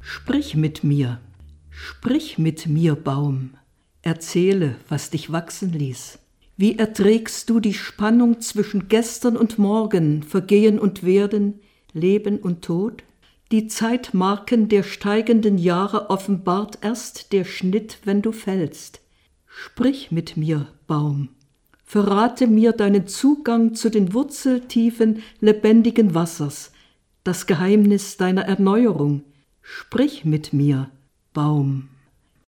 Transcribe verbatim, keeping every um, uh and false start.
Sprich mit mir, sprich mit mir, Baum, erzähle, was dich wachsen ließ. Wie erträgst du die Spannung zwischen gestern und morgen, Vergehen und Werden, Leben und Tod? Die Zeitmarken der steigenden Jahre offenbart erst der Schnitt, wenn du fällst. Sprich mit mir, Baum, verrate mir deinen Zugang zu den Wurzeltiefen lebendigen Wassers, das Geheimnis deiner Erneuerung. Sprich mit mir, Baum.